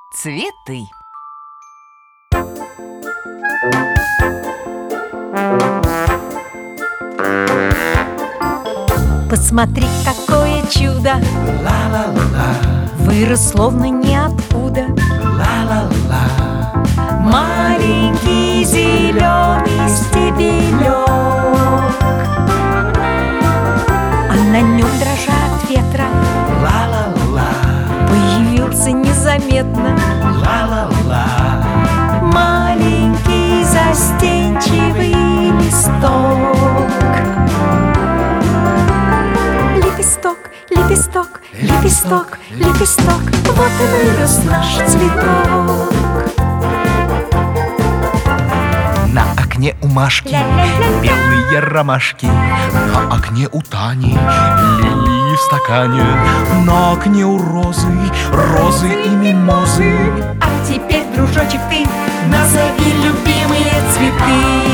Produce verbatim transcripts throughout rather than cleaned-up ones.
Цветы. Посмотри, какое чудо! Ла-ла-ла, Вырос словно ниоткуда. ла-ла-ла, Маленький зеленый стебелек, а на нем, дрожа от ветра, ла-ла-ла, появился незаметно ла-ла-ла, маленький застенчивый листок. Лепесток, лепесток, лепесток, лепесток, вот и вырос наш цветок. На окне у Машки Ля-ля-ля-ля. белые ромашки, на окне у Тани лилии в стакане, на окне у Розы розы и мимозы. А теперь, дружочек, ты назови любимые цветы.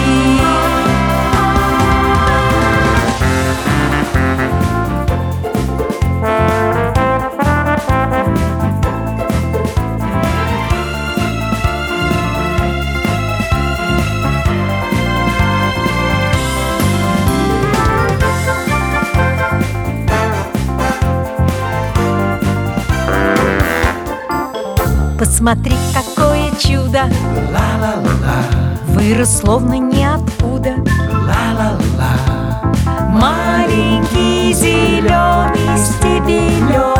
Посмотри, какое чудо! Ла-ла-ла, Вырос словно ниоткуда. ла-ла-ла, Маленький зеленый стебелек,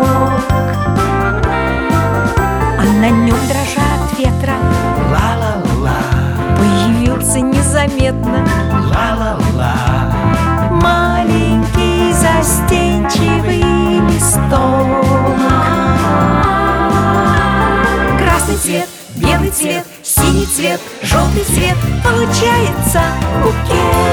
а на нем, дрожа от ветра, ла-ла-ла, появился незаметно ла-ла-ла, маленький застенчивый листок. Красный цвет, белый цвет, синий цвет, желтый цвет, получается букет.